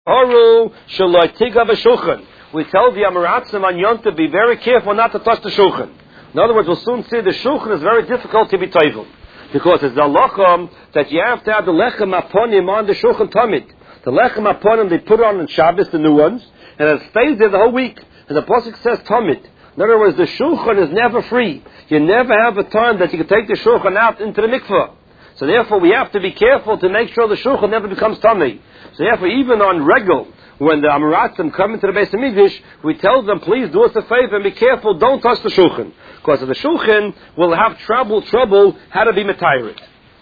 Haru shaloi tiga b'shulchan. We tell the Amaratzim on Yom Tov, be very careful not to touch the shulchan. In other words, we'll soon see the shulchan is very difficult to be toivel. Because it's the halachah that you have to have the lechem aponim on the shulchan tamid. The lechem aponim, they put on Shabbos, the new ones, and it stays there the whole week. And the pasuk says tamid. In other words, the shulchan is never free. You never have a time that you can take the shulchan out into the mikveh. So therefore, we have to be careful to make sure the shulchan never becomes tummy. So therefore, even on regal, when the Amaratzim come into the Beis HaMikdash, we tell them, please do us a favor and be careful, don't touch the shulchan. Because the shulchan will have trouble how to be metired.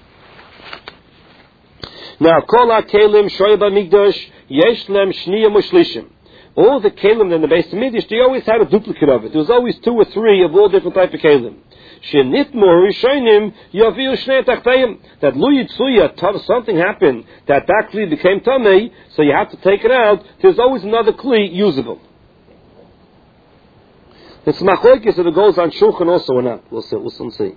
Now, kol ha-kelim shoy b'mikdash yesh lem shniyah mushlishim. All the kelim in the Beis HaMikdash, they always had a duplicate of it. There was always 2 or 3 of all different type of kelim. That lu yitzuya, something happened, that kli became tamei, so you have to take it out. There's always another kli usable. It's machlokes if it goes on shulchan also or not. We'll soon see.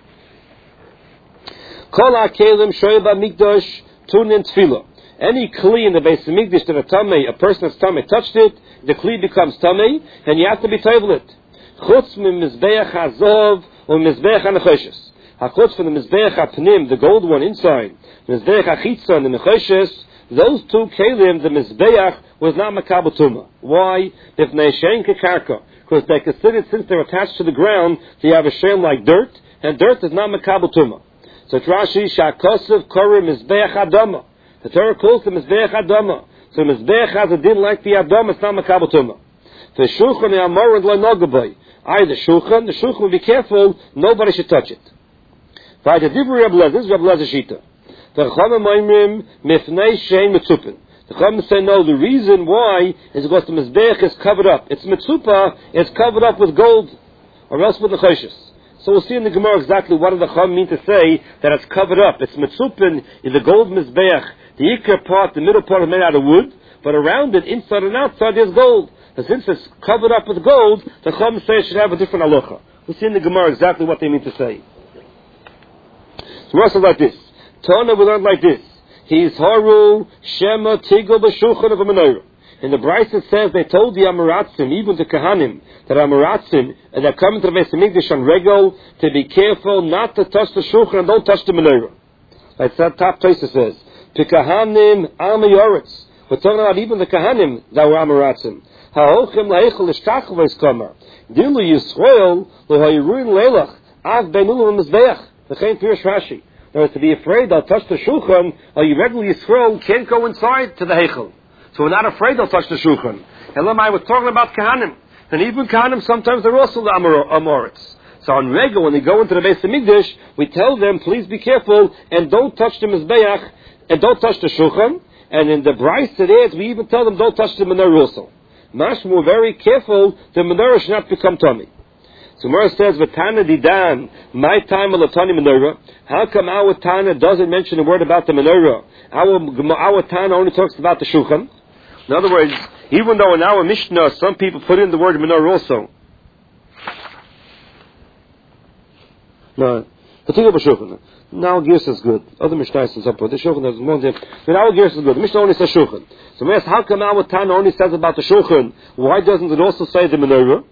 Kol ha-kelim shoyba mikdash tunin tefillah. Any kli in the Beis HaMikdash that a person that's tamei touched it, the kli becomes tamei, and you have to be table it. Chutz min mizbeach hazov or mizbeach hanechoshes. Hakutz from the mizbeach hapnim, the gold one inside, mizbeach hachitzon, the nechoshes. Those 2 kelim, the mizbeach was not makabel tumah. Why? If neishen kekarka, because they considered since they're attached to the ground, they have a shame like dirt, and dirt is not makabel tumah. So Rashi shakosav korim mizbeach adama. The Torah calls the mizbeach adama. So mizbeach has a din like the adama, it's not makabel tumah. The shulchan yamorad lo nogabay. The shulchan will be careful, nobody should touch it. This is Reb Lezer Shita. The Chachamim Oimrim mifnei shein mitzupin. The Chachamim say no, the reason why is because the mizbeach is covered up. It's mitzupah, it's covered up with gold, or else with nechoshes. So we'll see in the Gemara exactly what do the Chachamim mean to say that it's covered up. It's mitzupin, is the gold mizbeach. The ikar part, the middle part is made out of wood, but around it, inside and outside, there's gold. But since it's covered up with gold, the Chachamim say it should have a different halacha. We'll see in the Gemara exactly what they mean to say. So we're also like this. Tana we learned like this. He's haru shema tigel b'shulchan of a menorah. In the Brisa it says they told the Amaratzim, even the Kahanim, that Amaratzim that come into the Beis HaMikdash on regal, to be careful not to touch the shulchan and don't touch the menorah. Like that top place it says, Pikahanim am yoretz. We're talking about even the Kahanim that were Amaratzim. Ha'ochem la'echel l'shtachel v'eskamar. Dilu Yisrael l'ha'yiruin leilach av benulu v'mizbeach. The Chaim Pirush Rashi. Now, to be afraid they'll touch the shulchan, or you regularly Yisrael can't go inside to the heichel. So we're not afraid they'll touch the shulchan. Elamai was talking about Kahanim. And even Kahanim, sometimes they're also the Amoritz. So on Rega, when they go into the Beis HaMikdash, we tell them, please be careful, and don't touch the Mizbeach, and don't touch the shulchan. And in the Brisa there, we even tell them, don't touch the menorah also. Mashmu, very careful, the menorah should not become tummy. So Gemara says, V'tana didan, my time alatani menorah. How come our Tana doesn't mention a word about the menorah? Our Tana only talks about the shulchan. In other words, even though in our Mishnah, some people put in the word menorah also. No, the thing about shulchan. Now Gears is good. Other Mishnah says up, the shulchan is more than. But our Gears is good. The Mishnah only says shulchan. So we ask, how come our Tana only says about the shulchan? Why doesn't it also say the menorah?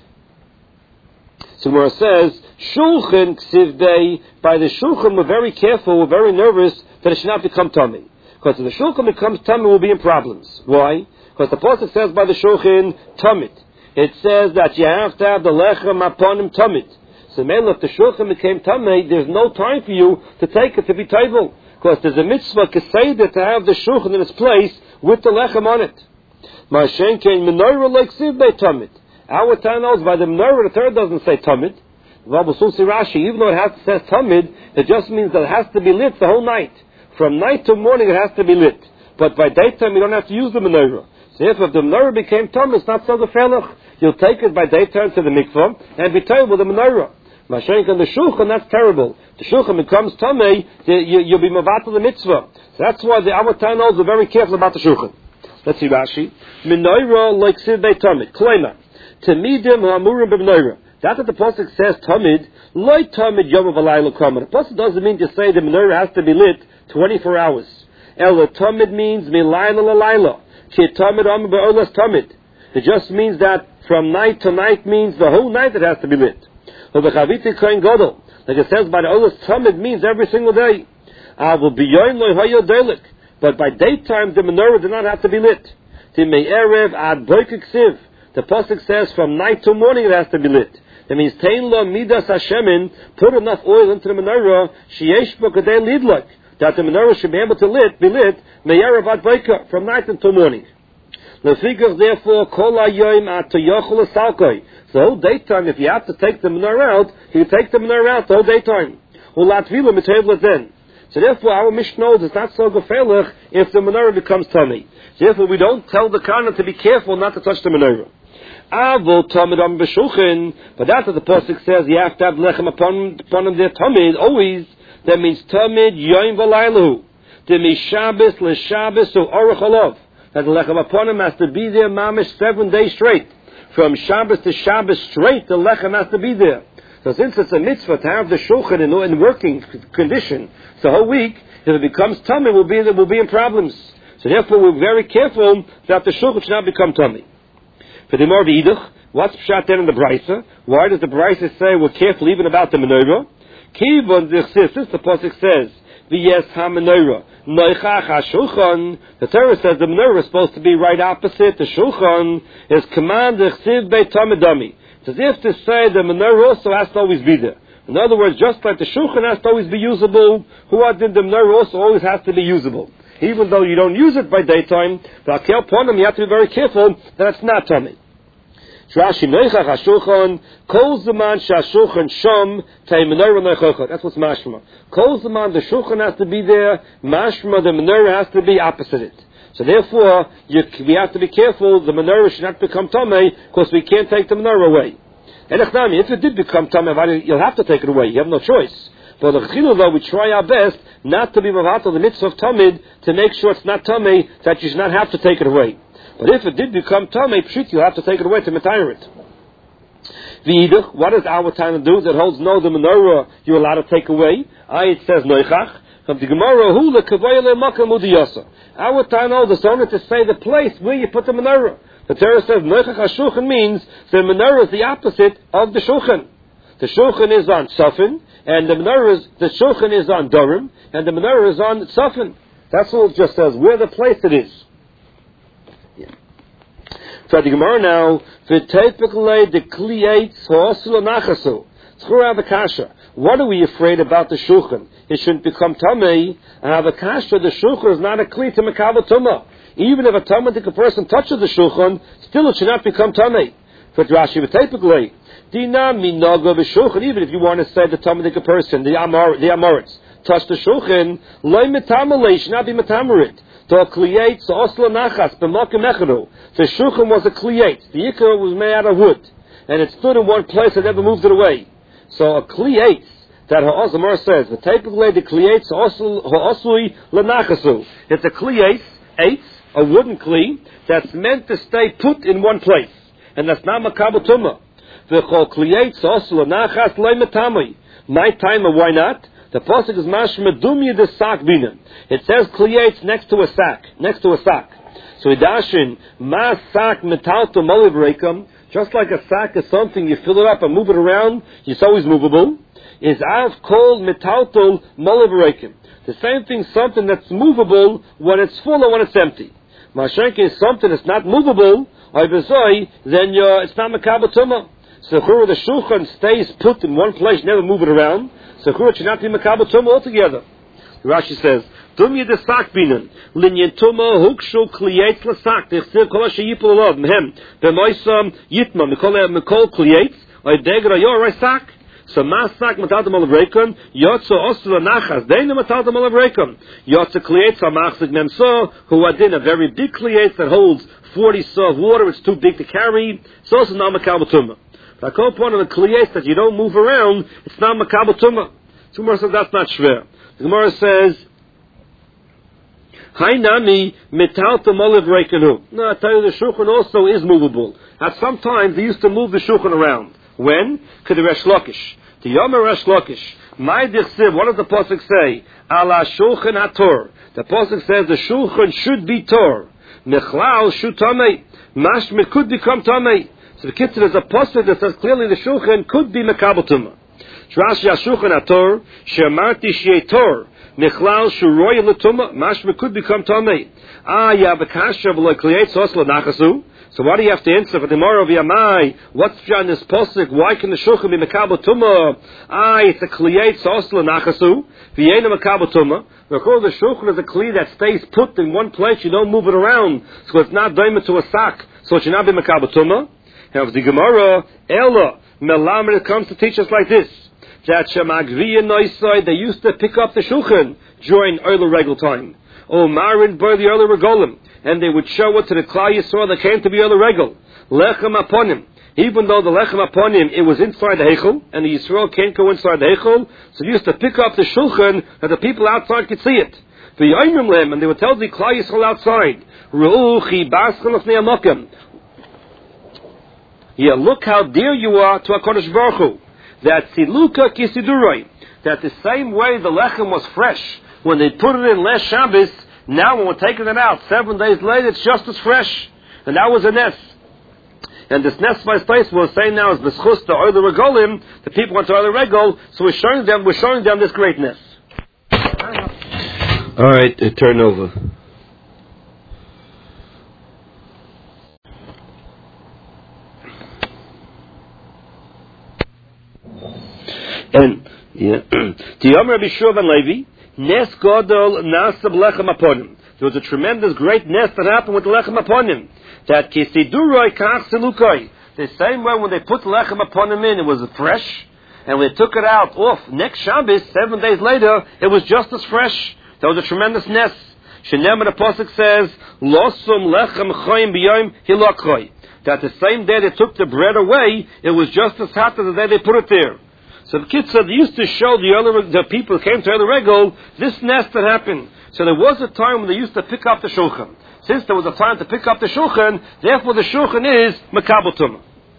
So Gemara says, shulchan ksivdei, by the shulchan we're very careful, we're very nervous that it should not become tummy. Because if the shulchan becomes tummy, we'll be in problems. Why? Because the pasuk says by the shulchan, tumit. It says that you have to have the lechem aponim tumit. So mainly if the shulchan became tummy, there's no time for you to take it to be table. Because there's a mitzvah keseda to have the shulchan in its place with the lechem on it. Ma'ashen kein menorah like ksivdei tumit. Our Tana knows by the menorah, the third doesn't say tamid. Rashi, even though it says tamid, it just means that it has to be lit the whole night. From night to morning it has to be lit. But by daytime you don't have to use the menorah. So if the menorah became tamid, it's not so gefährlich. You'll take it by daytime to the mikvah and be told with the menorah. Mashenk and the shulchan, that's terrible. The shulchan becomes tamid, you'll be mavatal the mitzvah. So that's why our Tana knows are very careful about the shulchan. Let's see Rashi. Menorah like sivbei tamid. Klema. Tamidim ha'amurim b'menorah. That's what the pasuk says. Tamid, loy tamid yom v'layla kamer. The pasuk doesn't mean to say the menorah has to be lit 24 hours. El tamid means milayla l'layla. Ki tamid am ba'olas tamid. It just means that from night to night means the whole night it has to be lit. But the Chaviti Kohen Gadol, like it says by the olas tamid, means every single day. But by daytime the menorah did not have to be lit. The pasuk says from night to morning it has to be lit. That means tein lo midas hashemin, put enough oil into the menorah sheyesh bo kadei lidlok, that the menorah should be able to be lit me'erev ad boker, from night until morning. Lefikach therefore kol hayoyim at toyochel esalkoi. So the whole daytime, if you have to take the menorah out, you take the menorah out the whole daytime. Ulatvilu mitayvlet then. So therefore our Mishnah is not so gefährlich if the menorah becomes tummy. Therefore we don't tell the Kana to be careful not to touch the menorah. Avol tamid am b'shuchin, but after the pasuk says you have to have lechem upon him there tamid always. That means tamid yoim v'laylahu. The mishabes l'shabes to orach olav. That the lechem upon him has to be there mamish 7 days straight. From Shabbos to Shabbos straight, the lechem has to be there. So since it's a mitzvah to have the shulchan in working condition the whole week, if it becomes tummy, we'll be in problems. So therefore, we're very careful that the shulchan should not become tummy. For the more v'idach, what's pshat then in the brisa? Why does the brisa say we're careful even about the menorah? Kivon dichsis, since the pasuk says v'yes ha-menorah noichach ha-shulchan, the Torah says the menorah is supposed to be right opposite. The shulchan is command dichsiv beit tamidami. It's as if to say the menorah also has to always be there. In other words, just like the shulchan has to always be usable, the menorah also always has to be usable. Even though you don't use it by daytime, but you have to be very careful that it's not tummy. Rashi noichach ha-shulchan kol zaman shashulchan shom tei menorah noichach. That's what's mashma. Kol zaman the shulchan has to be there, mashma the menorah has to be opposite it. So therefore, we have to be careful. The menorah should not become tamei because we can't take the menorah away. And if it did become tamei, you'll have to take it away. You have no choice. But the chilul, though, we try our best not to be mavatal the mitzvah of tamid to make sure it's not tamei, that you should not have to take it away. But if it did become tamei, pshit, you'll have to take it away to retire it. V'idach, what does our time do that holds no the menorah you're allowed to take away? It says noichach. From the Gemara, hu lekavoy lemakam udiyasa. Our time holds it's only to say the place where you put the menorah. The Torah says noichach ha-shulchan means the menorah is the opposite of the shulchan. The shulchan is on Safin, and the shulchan is on Dorim, and the menorah is on Safin. That's all it just says where the place it is. Yeah. So the Gemara now, v'teipikle de kliyates ha'osul nachasu. Tzchura v'kasha. What are we afraid about the shulchan? It shouldn't become tamei. And v'kasha, the shulchan is not a kli to mekabel tumah. Even if a talmudic person touches the shulchan, still it should not become tamei. For Rashi v'teipikle. Dina minaga b'shulchan. Even if you want to say the talmudic person, the Amoritz, touch the shulchan, loy metamalei, should not be metamarit. The shulchan was a kliyat. The yikar was made out of wood, and it stood in one place and never moved it away. So a kliyat that Ha'azamar says the typically the kliyat ha'asui lenachasu. It's a kliyat, a wooden kli that's meant to stay put in one place, and that's not makabel tumah. The kliyat ha'asu lenachas leimetami. Night time, why not? The pasuk is mashma dumya de sak binan. It says kliyates next to a sack. So idashin ma sak metalto molivreikum. Just like a sack is something you fill it up and move it around, it's always movable. Is av called metalto molivreikum. The same thing, something that's movable when it's full or when it's empty. Mashenke is something that's not movable. Then it's not makabel tumah. So the shulchan stays put in one place, never move it around. So it should not be makabel tumah altogether. Rashi says, "Dumya de sak binan linyan tumah hukshu kliyates lasak dechsev kol sheyipul alav mehem b'moisam yitma mikol kliyates oidegra yor sak." So masak mataltam alavreikum yotzo osla nachas deina mataltam alavreikum yotzo kliyates amachzik memso who adin a very big kliyates that holds 40 saw of water. It's too big to carry. So also not makabel tumah. The whole point of the kliyes that you don't move around, it's not makabel tumah. The Gemara says that's not shver. The Gemara says, "Hainami metaltam olive reikanu." No, I tell you, the shulchan also is movable. At some times they used to move the shulchan around. When? Could the Resh Lakish. The Yomer Resh Lakish. My dichsiv. What does the pasuk say? Ala shulchan hator. The pasuk says the shulchan should be tor. Mechlal shu tamei. Mashma could become tamei. So the kitzur is a pasuk that says clearly the shulchan could be mekabel tumah. Rashi Shulchan Ator shemarti shei tor mechlal shuroy letuma mashma could become tamei. Ya bekasha v'lo kliyetz osla nachasu. So why do you have to answer for the tomorrow of Yamai? What's on this pasuk? Why can the shulchan be mekabel tumah? It's a kliyetz osla nachasu v'yena mekabel tumah. Recall the shulchan is a kli that stays put in one place. You don't move it around, so it's not doimed to a sack. So it should not be mekabel tumah. Now the Gemara Ella Melamed comes to teach us like this: that Shemagriya Noisai they used to pick up the shulchan during early regal time. Marin by the early regolim, and they would show it to the Klal Yisrael that came to be early regal. Lechem upon him. Even though the lechem upon him, it was inside the Heichel, and the Yisrael can't go inside the Heichel, so they used to pick up the shulchan that the people outside could see it. The Yomim Lem, and they would tell the Klal Yisrael outside, Ru'uchi Baschel of Ne'amokim. Yeah, look how dear you are to HaKadosh Baruch Hu. That siluka kisiduroi. That the same way the lechem was fresh when they put it in last Shabbos, now when we're taking it out 7 days later, it's just as fresh. And that was a nes. And this nes by space we're saying now is b'schus the oil regolim. The people want to oil regol, so we're showing them this greatness. All right, turn over. And the Yom Rabbi Shua ben Levi, Nes Godol Nasab Lechem Aponim. There was a tremendous great nes that happened with the Lechem Aponim. That Kisiduroi Kach Silukai. The same way when they put the Lechem Aponim in, it was fresh. And when they took it out off next Shabbos, 7 days later, it was just as fresh. That was a tremendous nes. Shenem the Pasuk says, Losum Lechem Choyim B'Yom Hilakoi. That the same day they took the bread away, it was just as hot as the day they put it there. So the kids said they used to show the people who came to the regal this nest that happened. So there was a time when they used to pick up the shulchan. Since there was a time to pick up the shulchan, therefore the shulchan is mekabel tumah.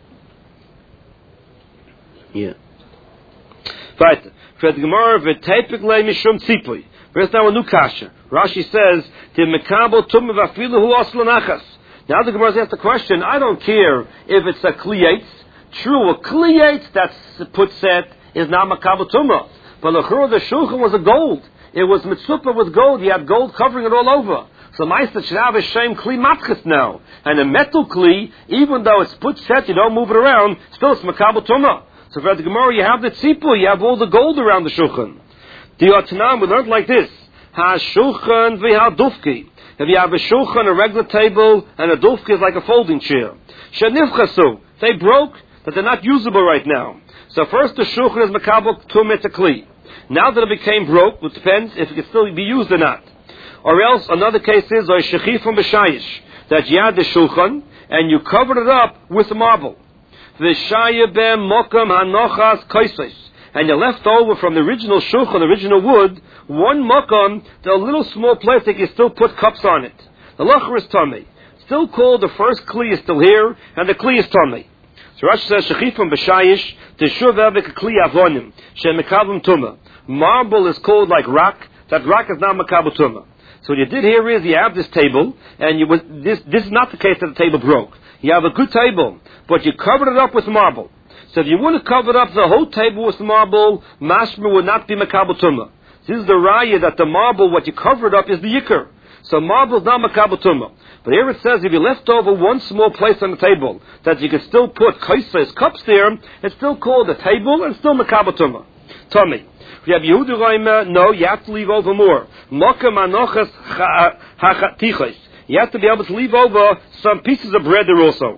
Yeah. Right. For the Gemara v'teipik le mishum tzipui. There's now a new kasha. Rashi says the mekabel tumah v'afilu hu asla nachas. Now the Gemara asks the question. I don't care if it's a kliyetz. True, a kliyetz that's put set is not makabel tumah. But the shulchan was a gold. It was mitzupah with gold. He had gold covering it all over. So Ma'aseh should have a shame kli matchis now. And a metal kli, even though it's put set, you don't move it around, still it's makabel tumah. So for the Gemara, you have the tzipur, you have all the gold around the shulchan. The Yotanam, we learned like this: ha shulchan v'ha dufki. If you have a shulchan, a regular table, and a dufki is like a folding chair. Shenifchasu, they broke, but they're not usable right now. So first the shulchan is makabel tumah kli. Now that it became broke, it depends if it can still be used or not. Or else another case is shechifim b'shayish, that you had the shulchan and you covered it up with marble. V'shaya bem mokam hanochas kaisos, and you left over from the original shulchan, the original wood, one mokam, the little small place that you still put cups on it. The lacher is tamei. Still called the first kli is still here, and the kli is tamei. So Rashi says, Shechifim b'shayish, teshuv evik kli avonim, shem mekabel tumah. Marble is called like rock, that rock is not makabel tumah. So what you did here is you have this table, and this is not the case that the table broke. You have a good table, but you covered it up with marble. So if you would have covered up the whole table with marble, mashma would not be makabel tumah. This is the raya that the marble, what you covered up, is the yikr. So marble is not makabel tumah. But here it says if you left over one small place on the table, that you can still put kaisers, cups there, it's still called a table and still makabel tumah. Tommy. If you have Yehuda Roima, no, you have to leave over more. Mokam anochas hachatichos. You have to be able to leave over some pieces of bread there also.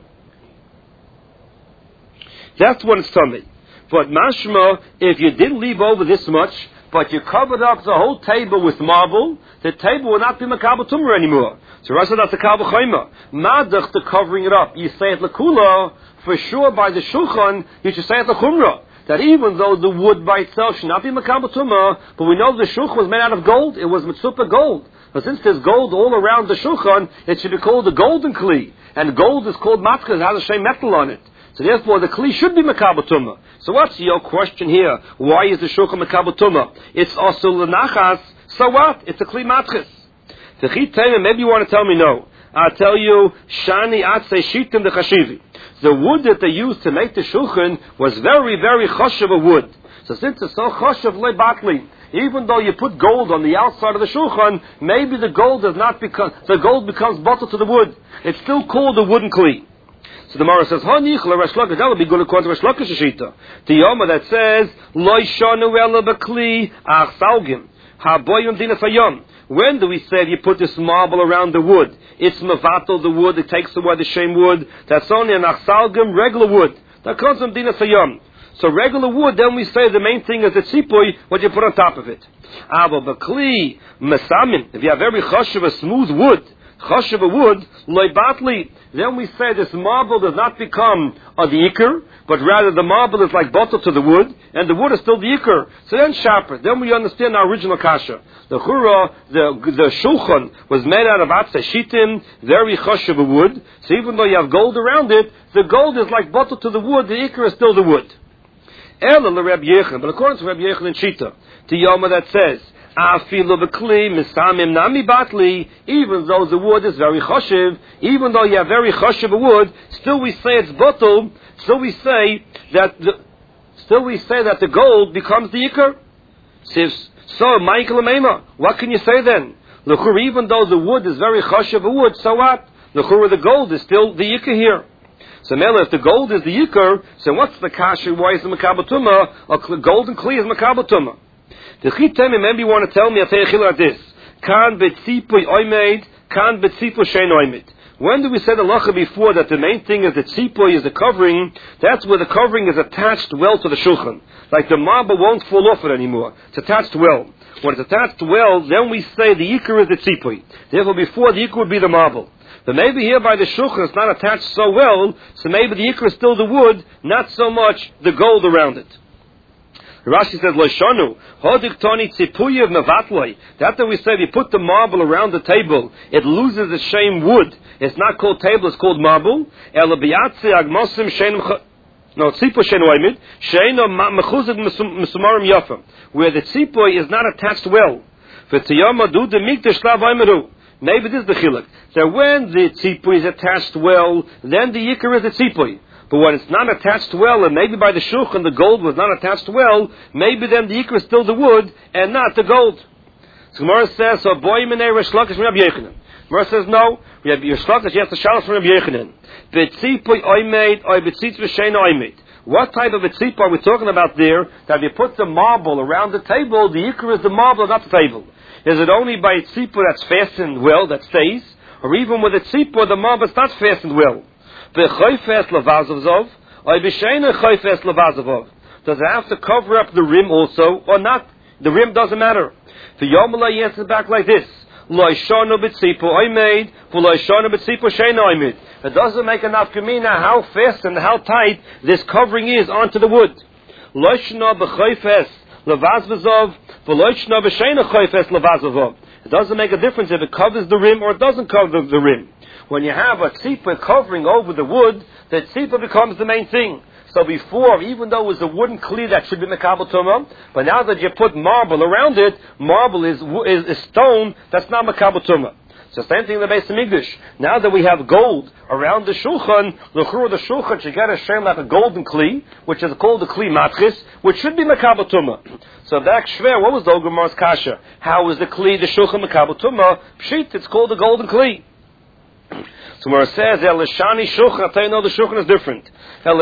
That's when it's tummy. But mashma, if you didn't leave over this much, but you covered up the whole table with marble, the table will not be makabel tumah anymore. So Rashi that's a kabel chayma. Madach to covering it up. You say it lekula, for sure by the shulchan, you should say it lechumrah. That even though the wood by itself should not be makabel tumah, but we know the shulchan was made out of gold. It was mitzupah gold. But since there's gold all around the shulchan, it should be called the golden kli. And gold is called matzah, it has a shame metal on it. So therefore the kli should be makabel tumah. So what's your question here? Why is the shulchan makabel tumah? It's also l'nachas. So what? It's a kli matchis. Maybe you want to tell me no. I tell you, shani atzei shitim de chashivi. The wood that they used to make the shulchan was very, very chashav a wood. So since it's so chashav lebatli, even though you put gold on the outside of the shulchan, maybe the gold becomes bottled to the wood. It's still called a wooden kli. So the Gemara says, that would be good according to Resh Lakish Shita. The Yoma that says, Lo shanu ela b'kli ach salgim, haboyun dinas hayom. When do we say if you put this marble around the wood, it's mevatel the wood, it takes away the shame wood, that's only an ach salgim, regular wood. That comes from dinas hayom. So regular wood, then we say the main thing is the tzipui, what you put on top of it. Abo b'kli mesamin, if you have very chashav, a smooth wood, chashav a wood, loy batli, then we say this marble does not become the ikar, but rather the marble is like bottle to the wood, and the wood is still the ikar. So then sharper, then we understand our original kasha. The chura, the shulchan was made out of atzei shitim, very chashav a wood, so even though you have gold around it, the gold is like bottle to the wood, the ikar is still the wood. Ela l'Reb Yechon, but according to Reb Yechon and Shita, the Yoma that says, Afilu b'kli misamim nami batli, even though the wood is very chashiv, even though you have very chashiv a wood, still we say it's bottle, still we say that the gold becomes the ikar. So, Michael Amema, what can you say then? L'chur, even though the wood is very chashiv a wood, so what? L'chur, the gold is still the ikar here. So Mela, if the gold is the yikar, so what's the kasha? Why is the makabel tumah? A golden kli is makabel tumah. The chitem, maybe you want to tell me, I'll tell you like this. Kan betzipui oimed, kan betzipu shein oimed. When do we say the lacha before that the main thing is that tzipui is the covering? That's where the covering is attached well to the shulchan. Like the marble won't fall off it anymore. It's attached well. When it's attached well, then we say the yikar is the tzipui. Therefore, before the yikar would be the marble. But maybe here by the shulchan it's not attached so well, so maybe the ikra is still the wood, not so much the gold around it. Rashi says, Lo shanu, hodik toni tzipuyev mevatloi. That we say, if you put the marble around the table, it loses the shame wood. It's not called table, it's called marble. Ela biyatzi agmosim shenim no, tzipo shein oimid, sheino mechuzig mesumarim yafam. Where the tzipo is not attached well. V'tiyama du de mikdash lav oimiru. Maybe this is the chiluk. So when the tzipui is attached well, then the yikar is the tzipui. But when it's not attached well, and maybe by the shulchan the gold was not attached well, maybe then the yikar is still the wood and not the gold. So Gemara says, so boy minei Resh Lakish from Rabbi Yechanan. Gemara says, no, we have Resh Lakish, yes, the shalos from Rabbi Yechanan. Betzipui oimeid, or betzipui shein oimeid. What type of a tzipui are we talking about there? That if you put the marble around the table, the yikar is the marble, not the table. Is it only by a tzipur that's fastened well, that stays? Or even with a tzipur, the marble is not fastened well? Does it have to cover up the rim also, or not? The rim doesn't matter. The Yomalai answers back like this. It doesn't make enough kamina how fast and how tight this covering is onto the wood. It doesn't make a difference if it covers the rim or it doesn't cover the rim. When you have a tzipah covering over the wood, the tzipah becomes the main thing. So before, even though it was a wooden kli that should be mekabel tumah, but now that you put marble around it, marble is stone that's not mekabel tumah. So same thing in the Beis Hamikdash. Now that we have gold around the shulchan, the shulchan should get a shem like a golden kli, which is called the kli matchis, which should be mekabel tumah. So back shver, what was the Ogermar's kasha? How is the kli, the shulchan mekabel tumah? Pshit, it's called the golden kli. So where it says, El Shani shulchan, I tell you, no, the shulchan is different.